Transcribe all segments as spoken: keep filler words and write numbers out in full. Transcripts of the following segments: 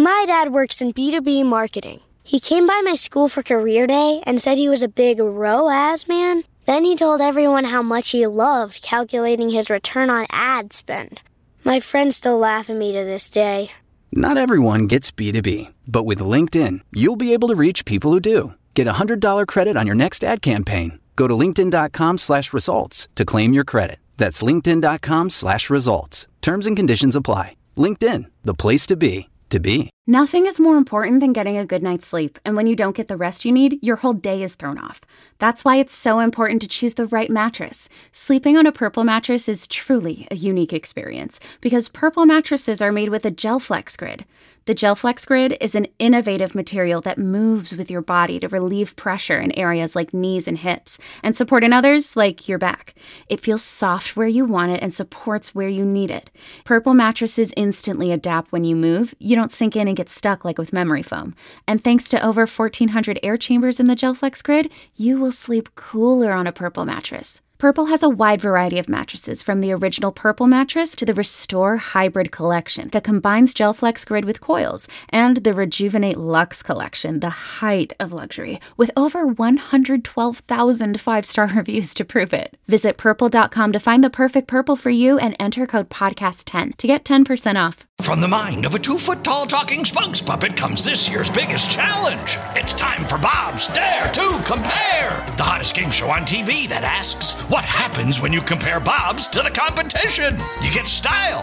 My dad works in B two B marketing. He came by my school for career day and said he was a big R O A S man. Then he told everyone how much he loved calculating his return on ad spend. My friends still laugh at me to this day. Not everyone gets B two B, but with LinkedIn, you'll be able to reach people who do. Get a one hundred dollars credit on your next ad campaign. Go to linkedin.com slash results to claim your credit. That's linkedin.com slash results. Terms and conditions apply. LinkedIn, the place to be, to be. Nothing is more important than getting a good night's sleep, and when you don't get the rest you need, your whole day is thrown off. That's why it's so important to choose the right mattress. Sleeping on a Purple mattress is truly a unique experience, because Purple mattresses are made with a GelFlex Grid. The GelFlex Grid is an innovative material that moves with your body to relieve pressure in areas like knees and hips, and support in others like your back. It feels soft where you want it and supports where you need it. Purple mattresses instantly adapt when you move. You don't sink in and get stuck like with memory foam. And thanks to over fourteen hundred air chambers in the GelFlex Grid, you will sleep cooler on a Purple mattress. Purple has a wide variety of mattresses, from the original Purple mattress to the Restore Hybrid collection that combines GelFlex Grid with coils, and the Rejuvenate Luxe collection, the height of luxury, with over one hundred twelve thousand five-star reviews to prove it. Visit purple dot com to find the perfect Purple for you and enter code podcast ten to get ten percent off. From the mind of a two-foot-tall talking spokes puppet comes this year's biggest challenge. It's time for Bob's Dare to Compare, the hottest game show on T V that asks, what happens when you compare Bob's to the competition? You get style.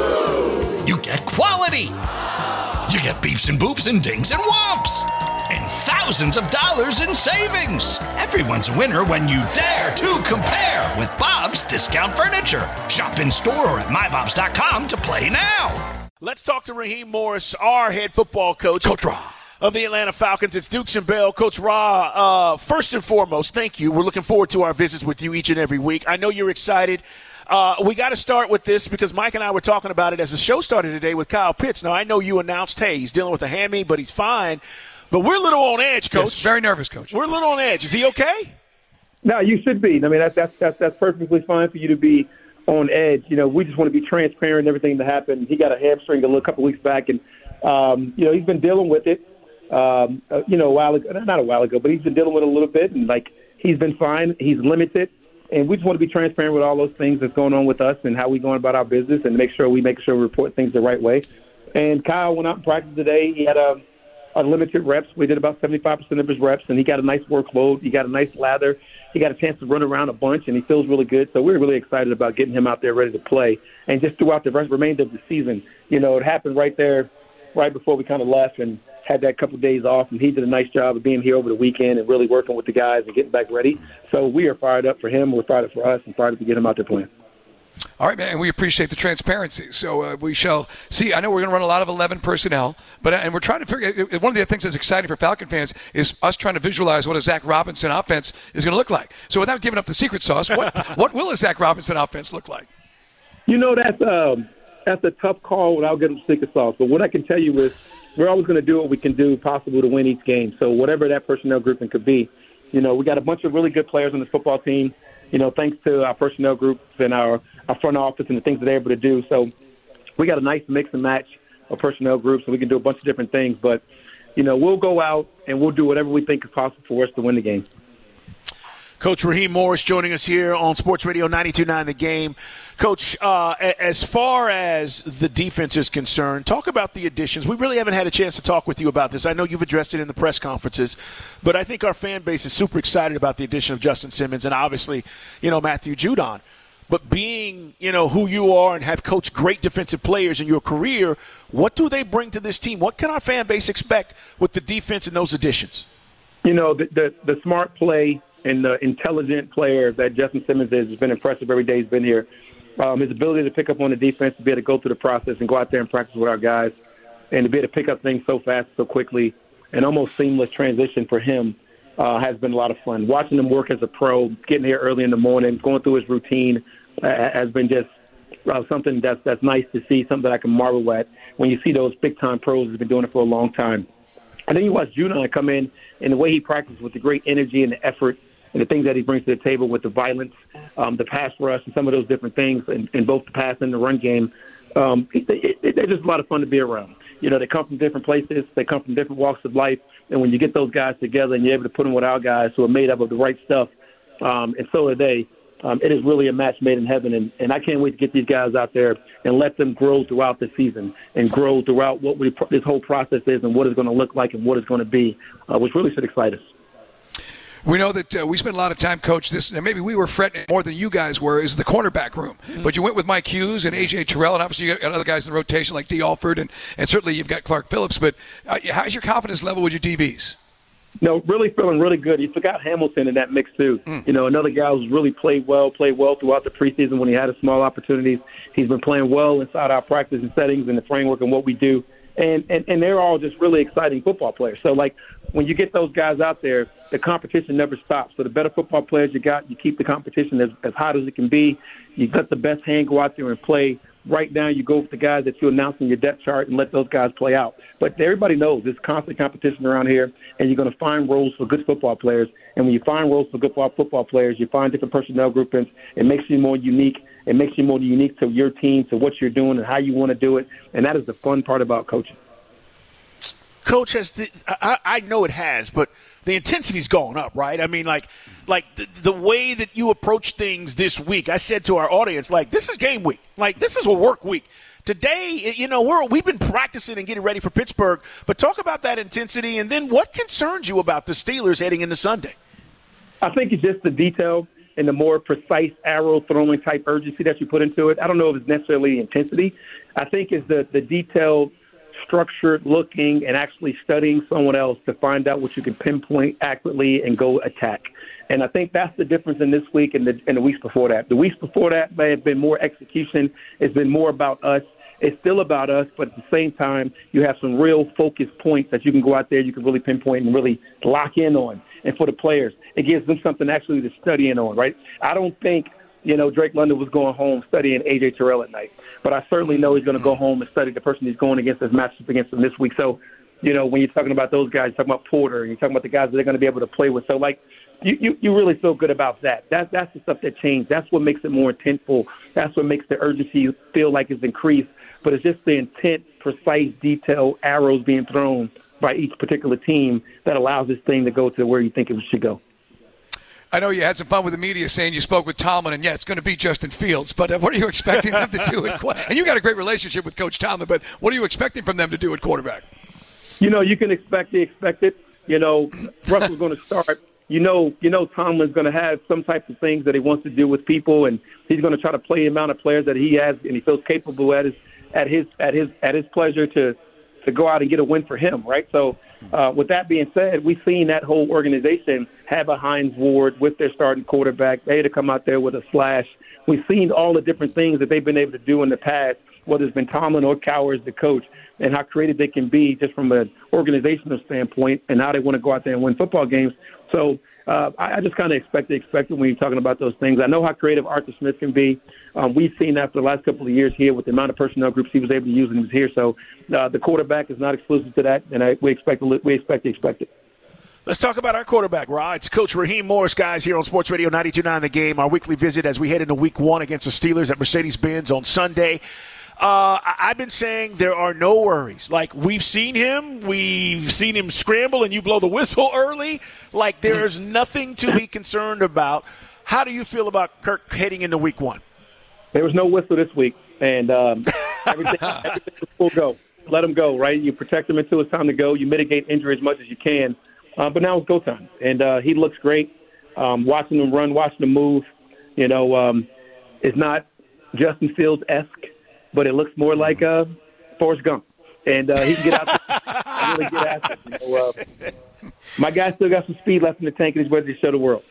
You get quality. You get beeps and boops and dings and whomps. And thousands of dollars in savings. Everyone's a winner when you dare to compare with Bob's Discount Furniture. Shop in store or at my bobs dot com to play now. Let's talk to Raheem Morris, our head football coach. Coach Ra. Of the Atlanta Falcons. It's Dukes and Bell. Coach Ra, uh, first and foremost, thank you. We're looking forward to our visits with you each and every week. I know you're excited. Uh, we got to start with this because Mike and I were talking about it as the show started today with Kyle Pitts. Now, I know you announced, hey, he's dealing with a hammy, but he's fine. But we're a little on edge, Coach. Yes, very nervous, Coach. We're a little on edge. Is he okay? No, you should be. I mean, that's, that's, that's, that's perfectly fine for you to be on edge. You know, we just want to be transparent in everything that happened. He got a hamstring a little couple weeks back, and, um, you know, he's been dealing with it. Um, uh, you know, a while ago, not a while ago, but he's been dealing with it a little bit, and like he's been fine. He's limited, and we just want to be transparent with all those things that's going on with us and how we're going about our business, and make sure we make sure we report things the right way. And Kyle went out and practiced today. He had a, a limited reps. We did about seventy-five percent of his reps, and he got a nice workload. He got a nice lather. He got a chance to run around a bunch, and he feels really good. So we're really excited about getting him out there ready to play. And just throughout the rest, remainder of the season, you know, it happened right there, right before we kind of left, and had that couple of days off, and he did a nice job of being here over the weekend and really working with the guys and getting back ready. So we are fired up for him. We're fired up for us and fired up to get him out there playing. All right, man, and we appreciate the transparency. So uh, we shall see. I know we're going to run a lot of eleven personnel, but and we're trying to figure – one of the things that's exciting for Falcon fans is us trying to visualize what a Zach Robinson offense is going to look like. So without giving up the secret sauce, what what will a Zach Robinson offense look like? You know, that's, um, that's a tough call without giving the secret sauce. But what I can tell you is we're always going to do what we can do possible to win each game. So whatever that personnel grouping could be, you know, we got a bunch of really good players on this football team, you know, thanks to our personnel groups and our, our front office and the things that they're able to do. So we got a nice mix and match of personnel groups, and we can do a bunch of different things. But, you know, we'll go out and we'll do whatever we think is possible for us to win the game. Coach Raheem Morris joining us here on Sports Radio ninety-two point nine The Game. Coach, uh, as far as the defense is concerned, talk about the additions. We really haven't had a chance to talk with you about this. I know you've addressed it in the press conferences, but I think our fan base is super excited about the addition of Justin Simmons and obviously, you know, Matthew Judon. But being, you know, who you are and have coached great defensive players in your career, what do they bring to this team? What can our fan base expect with the defense and those additions? You know, the the, the smart play and the intelligent player that Justin Simmons is has been impressive every day he's been here. Um, his ability to pick up on the defense, to be able to go through the process and go out there and practice with our guys, and to be able to pick up things so fast, so quickly, and almost seamless transition for him uh, has been a lot of fun. Watching him work as a pro, getting here early in the morning, going through his routine uh, has been just uh, something that's, that's nice to see, something that I can marvel at when you see those big-time pros who've been doing it for a long time. And then you watch Judon come in, and the way he practices with the great energy and the effort and the things that he brings to the table with the violence, um, the pass rush, and some of those different things in, in both the pass and the run game, um, it, it, they're just a lot of fun to be around. you know, they come from different places. They come from different walks of life. And when you get those guys together and you're able to put them with our guys who are made up of the right stuff, um, and so are they, um, it is really a match made in heaven. And, and I can't wait to get these guys out there and let them grow throughout the season and grow throughout what we, this whole process is and what it's going to look like and what it's going to be, uh, which really should excite us. We know that uh, we spent a lot of time, Coach, this, and maybe we were fretting more than you guys were, is the cornerback room. Mm-hmm. But you went with Mike Hughes and A J Terrell, and obviously you got other guys in the rotation like D. Alford, and, and certainly you've got Clark Phillips. But uh, how's your confidence level with your D Bs? No, really feeling really good. You forgot Hamilton in that mix, too. Mm. You know, another guy who's really played well, played well throughout the preseason when he had a small opportunities. He's been playing well inside our practice and settings and the framework and what we do. And, and, and they're all just really exciting football players. So, like, when you get those guys out there, the competition never stops. So the better football players you got, you keep the competition as, as hot as it can be. You let the best hand go out there and play. Right now, you go with the guys that you announce in your depth chart and let those guys play out. But everybody knows there's constant competition around here, and you're going to find roles for good football players. And when you find roles for good football players, you find different personnel groupings. It makes you more unique. It makes you more unique to your team, to what you're doing and how you want to do it. And that is the fun part about coaching. Coach, has the, I, I know it has, but the intensity's going up, right? I mean, like, like the, the way that you approach things this week. I said to our audience, like, this is game week. Like, this is a work week. Today, you know, we're, we've been practicing and getting ready for Pittsburgh, but talk about that intensity, and then what concerns you about the Steelers heading into Sunday? I think it's just the detail and the more precise arrow-throwing type urgency that you put into it. I don't know if it's necessarily intensity. I think it's the, the detailed, structured looking and actually studying someone else to find out what you can pinpoint accurately and go attack. And I think that's the difference in this week and the, and the weeks before that. The weeks before that may have been more execution. It's been more about us. It's still about us, but at the same time, you have some real focus points that you can go out there, you can really pinpoint and really lock in on. And for the players, it gives them something actually to study in on, right? I don't think, you know, Drake London was going home studying A J Terrell at night. But I certainly know he's going to go home and study the person he's going against his matchup against him this week. So, you know, when you're talking about those guys, you're talking about Porter, and you're talking about the guys that they're going to be able to play with. So, like, you, you, you really feel good about that. that. That's the stuff that changed. That's what makes it more intentful. That's what makes the urgency feel like it's increased. But it's just the intent, precise, detailed arrows being thrown by each particular team that allows this thing to go to where you think it should go. I know you had some fun with the media saying you spoke with Tomlin, and, yeah, it's going to be Justin Fields. But uh, what are you expecting them to do? At qu- and you got a great relationship with Coach Tomlin, but what are you expecting from them to do at quarterback? You know, you can expect the expected. You know, Russell's going to start. You know, you know Tomlin's going to have some types of things that he wants to do with people, and he's going to try to play the amount of players that he has and he feels capable at his at his at his at his pleasure to to go out and get a win for him, right? So uh, with that being said, we've seen that whole organization have a Hines Ward with their starting quarterback. They had to come out there with a slash. We've seen all the different things that they've been able to do in the past, whether it's been Tomlin or Cowher, the coach, and how creative they can be just from an organizational standpoint and how they want to go out there and win football games. So uh, I, I just kind of expect the expected when you're talking about those things. I know how creative Arthur Smith can be. Um, we've seen that for the last couple of years here with the amount of personnel groups he was able to use when he was here. So uh, the quarterback is not exclusive to that, and I, we expect we expect the expected. Let's talk about our quarterback, Rod. It's Coach Raheem Morris, guys, here on Sports Radio ninety-two point nine The Game. Our weekly visit as we head into week one against the Steelers at Mercedes-Benz on Sunday. Uh, I've been saying there are no worries. Like, we've seen him. We've seen him scramble, and you blow the whistle early. Like, there's nothing to be concerned about. How do you feel about Kirk heading into week one? There was no whistle this week, and um, everything, everything was full go. Let him go, right? You protect him until it's time to go. You mitigate injury as much as you can. Uh, but now it's go time, and uh, he looks great. Um, watching him run, watching him move, you know, um, it's not Justin Fields-esque, but it looks more like uh, Forrest Gump. And uh, he can get out there and really get after it. You know, uh, my guy still got some speed left in the tank, and he's ready to show the world.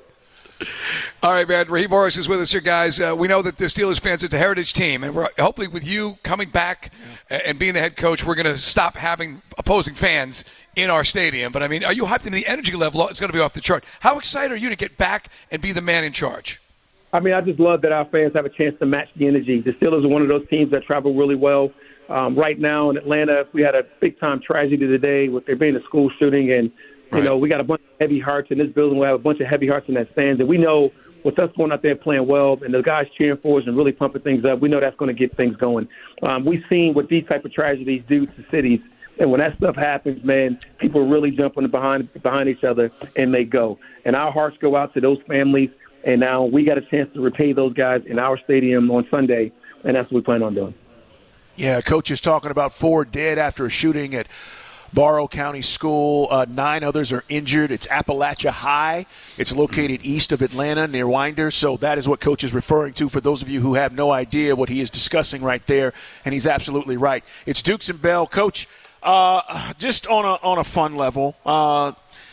All right, man. Raheem Morris is with us here, guys. Uh, we know that the Steelers fans, it's a heritage team, and we're hopefully with you coming back and being the head coach, we're going to stop having opposing fans in our stadium. But, I mean, are you hyped? In the energy level is going to be off the chart. How excited are you to get back and be the man in charge? I mean, I just love that our fans have a chance to match the energy. The Steelers are one of those teams that travel really well. Um, right now in Atlanta, we had a big-time tragedy today with there being a school shooting, and you right. know, we got a bunch of heavy hearts in this building. We have a bunch of heavy hearts in that stands, and we know with us going out there playing well and the guys cheering for us and really pumping things up, we know that's going to get things going. Um, we've seen what these type of tragedies do to cities. And when that stuff happens, man, people really jump on behind behind each other, and they go. And our hearts go out to those families, and now we got a chance to repay those guys in our stadium on Sunday, and that's what we plan on doing. Yeah, Coach is talking about four dead after a shooting at Barrow County School. Uh, nine others are injured. It's Appalachia High. It's located east of Atlanta near Winder. So that is what Coach is referring to for those of you who have no idea what he is discussing right there, and he's absolutely right. It's Dukes and Bell. Coach, Uh, just on a on a fun level, uh,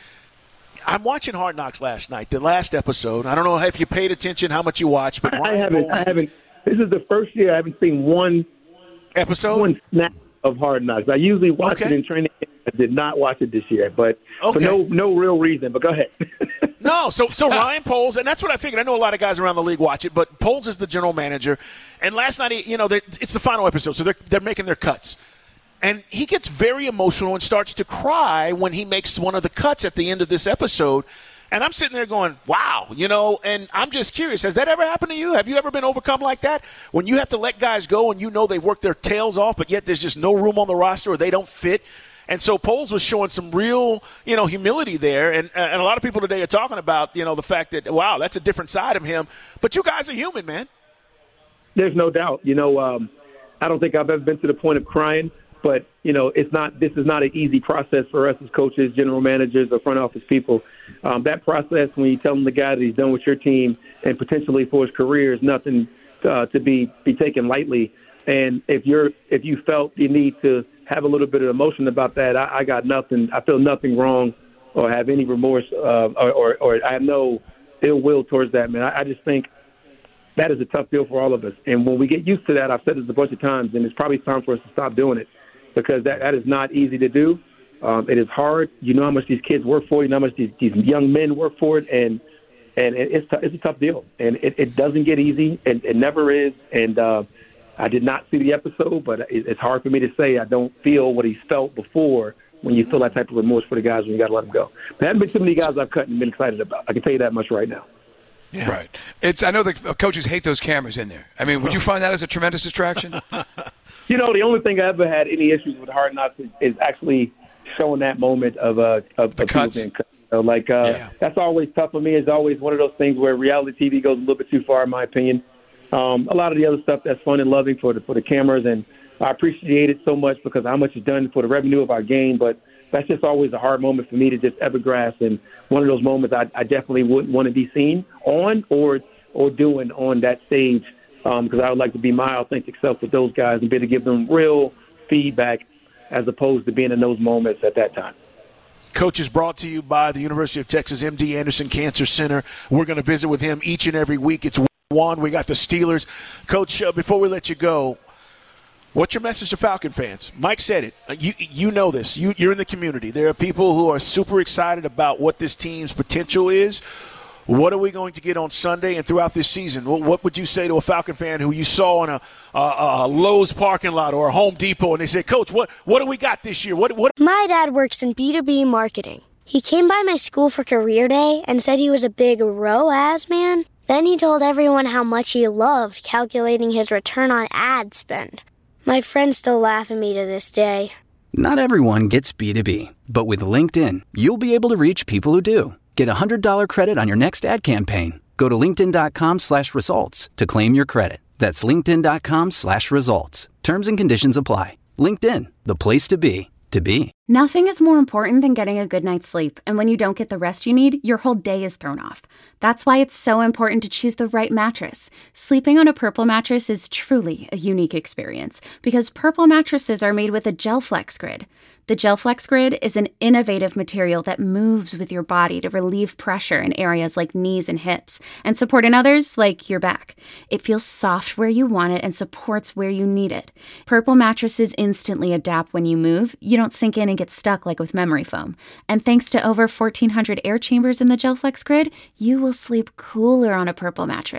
I'm watching Hard Knocks last night, the last episode. I don't know if you paid attention, how much you watched, but I haven't. I haven't. This is the first year I haven't seen one episode, one snap of Hard Knocks. I usually watch okay. it in training. I did not watch it this year, but okay. for no no real reason. But go ahead. No, so so Ryan Poles, and that's what I figured. I know a lot of guys around the league watch it, but Poles is the general manager. And last night, you know, it's the final episode, so they're they're making their cuts. And he gets very emotional and starts to cry when he makes one of the cuts at the end of this episode. And I'm sitting there going, wow, you know, and I'm just curious. Has that ever happened to you? Have you ever been overcome like that? When you have to let guys go and you know they've worked their tails off, but yet there's just no room on the roster or they don't fit. And so Poles was showing some real, you know, humility there. And, and a lot of people today are talking about, you know, the fact that, wow, that's a different side of him. But you guys are human, man. There's no doubt. You know, um, I don't think I've ever been to the point of crying. But, you know, it's not. This is not an easy process for us as coaches, general managers, or front office people. Um, that process, when you tell him the guy that he's done with your team and potentially for his career, is nothing uh, to be, be taken lightly. And if you're if you felt you need to have a little bit of emotion about that, I, I got nothing. I feel nothing wrong or have any remorse uh, or, or, or I have no ill will towards that, man. I, I just think that is a tough deal for all of us. And when we get used to that, I've said this a bunch of times, and it's probably time for us to stop doing it. Because that, that is not easy to do. Um, it is hard. You know how much these kids work for it. You know how much these, these young men work for it. And and it's t- it's a tough deal. And it, it doesn't get easy. And it never is. And uh, I did not see the episode, but it, it's hard for me to say I don't feel what he's felt before when you feel that type of remorse for the guys when you got to let them go. There haven't been too many guys I've cut and been excited about. I can tell you that much right now. Yeah. Right. It's. I know the coaches hate those cameras in there. I mean, would you find that as a tremendous distraction? You know, the only thing I ever had any issues with Hard Knocks is, is actually showing that moment of uh of the of cuts. Being cut. So, like uh, yeah. That's always tough for me. It's always one of those things where reality T V goes a little bit too far, in my opinion. Um, a lot of the other stuff that's fun and loving for the for the cameras, and I appreciate it so much because of how much it's done for the revenue of our game. But that's just always a hard moment for me to just ever grasp, and one of those moments I, I definitely wouldn't want to be seen on or or doing on that stage. Because um, I would like to be my authentic self with those guys and be able to give them real feedback as opposed to being in those moments at that time. Coach is brought to you by the University of Texas M D Anderson Cancer Center. We're going to visit with him each and every week. It's one. We got the Steelers. Coach, uh, before we let you go, what's your message to Falcon fans? Mike said it. Uh, you you know this. You, you're in the community. There are people who are super excited about what this team's potential is. What are we going to get on Sunday and throughout this season? What, what would you say to a Falcon fan who you saw in a, a, a Lowe's parking lot or a Home Depot and they say, Coach, what, what do we got this year? What, what? My dad works in B two B marketing. He came by my school for career day and said he was a big R O A S man. Then he told everyone how much he loved calculating his return on ad spend. My friends still laugh at me to this day. Not everyone gets B two B, but with LinkedIn, you'll be able to reach people who do. Get a one hundred dollars credit on your next ad campaign. Go to linkedin.com slash results to claim your credit. That's linkedin.com slash results. Terms and conditions apply. LinkedIn, the place to be, to be. Nothing is more important than getting a good night's sleep, and when you don't get the rest you need, your whole day is thrown off. That's why it's so important to choose the right mattress. Sleeping on a Purple mattress is truly a unique experience because Purple mattresses are made with a GelFlex Grid. The GelFlex Grid is an innovative material that moves with your body to relieve pressure in areas like knees and hips and support in others like your back. It feels soft where you want it and supports where you need it. Purple mattresses instantly adapt when you move. You don't sink in and get stuck like with memory foam. And thanks to over fourteen hundred air chambers in the GelFlex Grid, you will sleep cooler on a Purple mattress.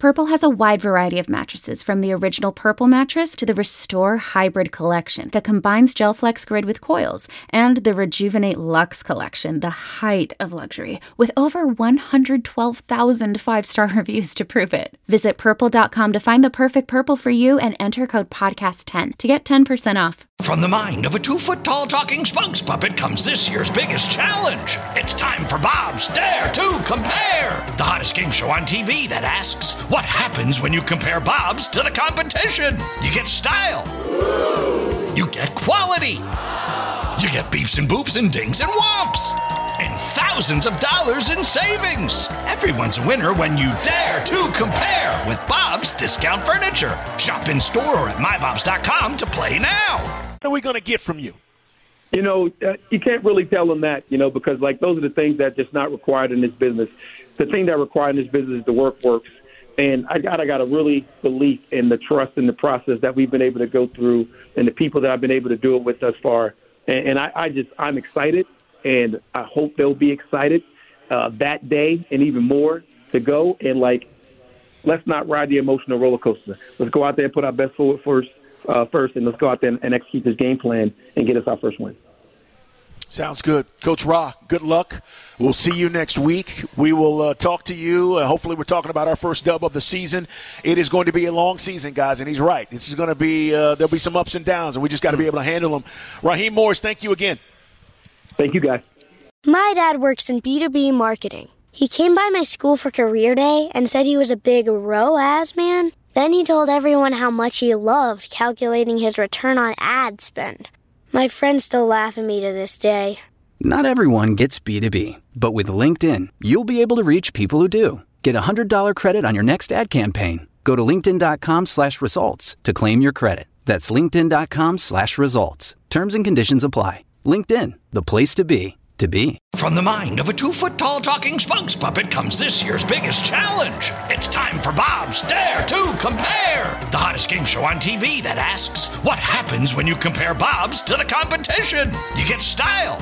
Purple has a wide variety of mattresses, from the original Purple mattress to the Restore Hybrid collection that combines GelFlex Grid with coils, and the Rejuvenate Luxe collection, the height of luxury, with over one hundred twelve thousand five-star reviews to prove it. Visit purple dot com to find the perfect Purple for you and enter code podcast ten to get ten percent off. From the mind of a two-foot-tall talking spokes puppet comes this year's biggest challenge. It's time for Bob's Dare to Compare, the hottest game show on T V that asks, what happens when you compare Bob's to the competition? You get style. You get quality. You get beeps and boops and dings and whomps. And thousands of dollars in savings. Everyone's a winner when you dare to compare with Bob's Discount Furniture. Shop in store or at my bobs dot com to play now. What are we going to get from you? You know, uh, you can't really tell them that, you know, because, like, those are the things that are just not required in this business. The thing that required in this business is the work works. And I got I got a really belief in the trust in the process that we've been able to go through and the people that I've been able to do it with thus far. And, and I, I just, I'm excited, and I hope they'll be excited uh, that day and even more to go. And, like, let's not ride the emotional roller coaster. Let's go out there and put our best forward first, uh, first and let's go out there and, and execute this game plan and get us our first win. Sounds good. Coach Ra, good luck. We'll see you next week. We will uh, talk to you. Uh, hopefully we're talking about our first dub of the season. It is going to be a long season, guys, and he's right. This is going to be uh, – there'll be some ups and downs, and we just got to be able to handle them. Raheem Morris, thank you again. Thank you, guys. My dad works in B two B marketing. He came by my school for career day and said he was a big R O A S man. Then he told everyone how much he loved calculating his return on ad spend. My friends still laugh at me to this day. Not everyone gets B two B, but with LinkedIn, you'll be able to reach people who do. Get a one hundred dollars credit on your next ad campaign. Go to linkedin.com slash results to claim your credit. That's linkedin.com slash results. Terms and conditions apply. LinkedIn, the place to be, to be. From the mind of a two-foot-tall talking spokes puppet comes this year's biggest challenge. It's time for Bob's Dare to Compare, the hottest game show on T V that asks, what happens when you compare Bob's to the competition? You get style.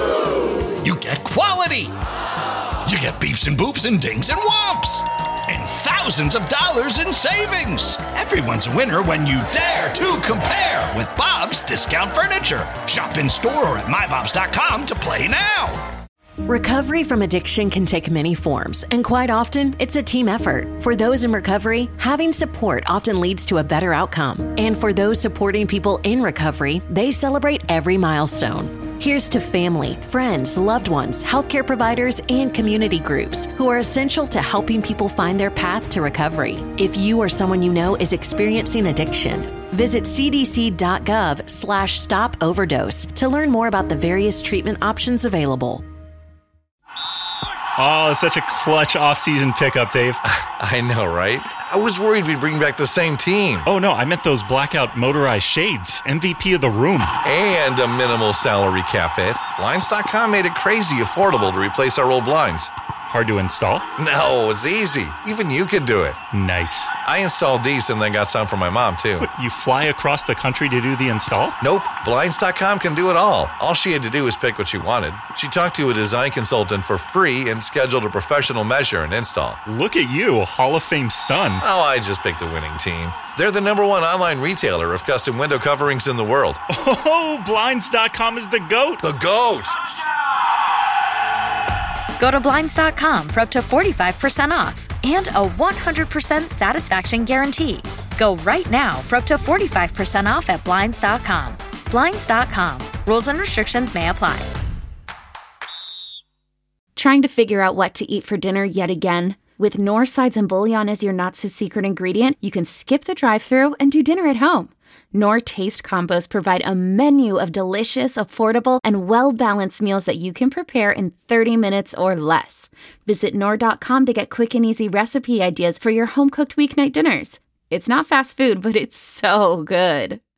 You get quality. You get beeps and boops and dings and whomps. And thousands of dollars in savings. Everyone's a winner when you dare to compare with Bob's Discount Furniture. Shop in store or at my bobs dot com to play now. Recovery from addiction can take many forms, and quite often, it's a team effort. For those in recovery, having support often leads to a better outcome. And for those supporting people in recovery, they celebrate every milestone. Here's to family, friends, loved ones, healthcare providers, and community groups who are essential to helping people find their path to recovery. If you or someone you know is experiencing addiction, visit cdc.gov slash stop overdose to learn more about the various treatment options available. Oh, such a clutch off-season pickup, Dave. I know, right? I was worried we'd bring back the same team. Oh, no, I meant those blackout motorized shades. M V P of the room. And a minimal salary cap hit. Blinds dot com made it crazy affordable to replace our old blinds. Hard to install? No, it's easy. Even you could do it. Nice. I installed these and then got some for my mom, too. What, you fly across the country to do the install? Nope. Blinds dot com can do it all. All she had to do was pick what she wanted. She talked to a design consultant for free and scheduled a professional measure and install. Look at you, Hall of Fame son. Oh, I just picked the winning team. They're the number one online retailer of custom window coverings in the world. Oh, Blinds dot com is the GOAT. The GOAT! Go to Blinds dot com for up to forty-five percent off and a one hundred percent satisfaction guarantee. Go right now for up to forty-five percent off at Blinds dot com. Blinds dot com. Rules and restrictions may apply. Trying to figure out what to eat for dinner yet again? With Knorr sides and bouillon as your not-so-secret ingredient, you can skip the drive-thru and do dinner at home. Knorr Taste Combos provide a menu of delicious, affordable, and well-balanced meals that you can prepare in thirty minutes or less. Visit Knorr dot com to get quick and easy recipe ideas for your home-cooked weeknight dinners. It's not fast food, but it's so good.